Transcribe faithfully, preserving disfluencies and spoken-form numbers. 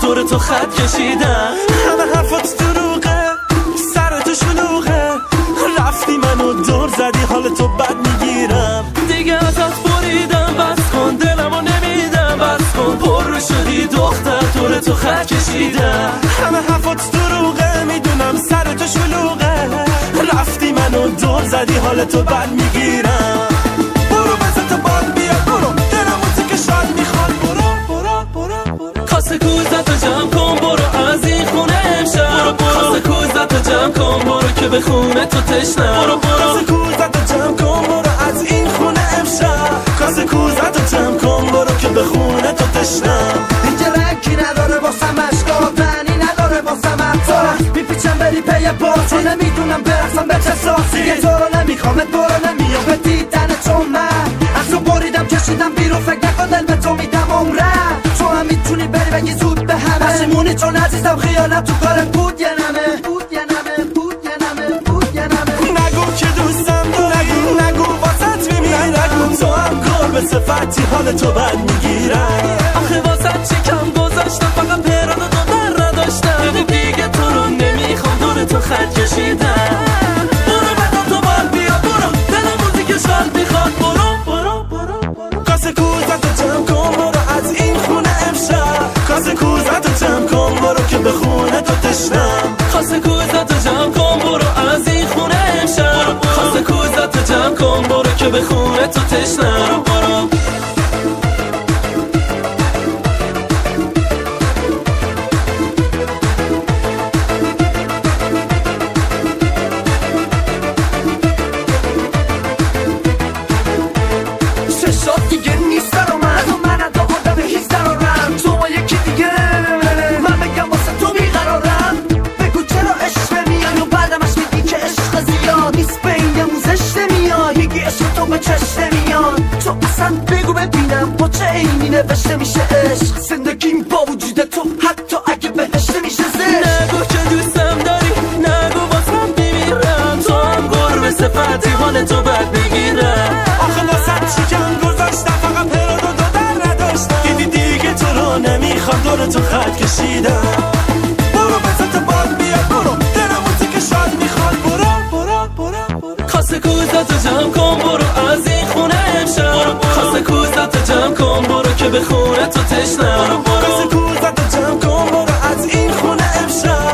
دور تو خط کشیدم. همه حرفات دروغه، سر تو شلوغه، رفتی منو دور زدی حال تو بد میگیرم. دیگه ازت بریدم بس کن، دلمو نمیدم بس کن، پر شدی دختر دور تو خط کشیدم. همه حرفات دروغه، میدونم سر تو شلوغه، رفتی منو دور زدی حال تو بد میگیرم. برو بزن تو باد بیا برو، دل موزیک شاد میخواد برو برو برو برو. کاسه کوزتو جمع کن برو از این خونه امشب. برو برو کاسه کوزتو جمع کن برو که به خونه تو تشنم. برو برو کاسه کوزتو جمع کن برو از این خونه امشب. کاسه کوزتو جمع کن برو که به خونه تو تشنم. اینجا رنگی نداره واسم اشکا، تنی نداره واسم حتی میپیچم بری پی باز، چون نمیدونم برقصم به چه ساسی. یه تو رو نمیخوامت برو نمیام به دیدن، چون من از تو بریدم کشیدم بیرون، فکر نکن دل به تو میدم عمرم. تو هم میتونی بری بگی زود به همه، پشیمونی چون عزیزم خیانت تو کارت بود یه نمه بود یه نمه بود یه نمه بود یه نمه. نگو که دوستم داری، نگو نگو واسط میمیرم، نگو تو هم کار به صفتی حال تو بد میگیرم. آخه واسط چکم گذاشتم فقط پراد و دو در نداشتم. دیدی دیگه تو رو نمیخوام دور تو خط کشیدم. برو بدا تو بال بیا برو، دل موزیک شاد میخواد برو برو برو برو. کاسه کوزتو جمع کن برو از این خونه امشب. کاسه کوزتو جمع کن برو که به خونه تو تشنم. کاسه کوزتو جمع کن برو از این خونه امشب. کاسه کوزتو جمع کن برو که به خونه تو تشنم. برو برو دیگه نیست برا من، تو من از آدم هیچ درارم، تو ما یکی دیگه من بگم واسه تو بیقرارم. بگو چرا عشق میای و بعدمش میگی که عشق زیاد نیست، به این موزش نمیاد، میگی عشق تو به چشم نمیاد. تو اصلا بگو ببینم با چه عینی نوشته میشه عشق، زندگیم با وجود تو حتی اگه بهش نمیشه زشت. نگو که دوستم داری، نگو واسم میمیرم، تو هم گربه صفتی حال تو بد میگیرم. آخه واسه چیکم گذاشتم فقط پراد و دو در نداشتم. دیدی دیگه تو رو نمیخوام دور تو خط کشیدم. برو بزن تو باد بیا برو، دل موزیک شاد میخواد برو برو برو برو. کاسه کوزتو جمع کن برو از این خونه امشب. کاسه کوزتو جمع کن برو که به خونه تو تشنم. کاسه کوزتو جمع کن برو از این خونه امشب.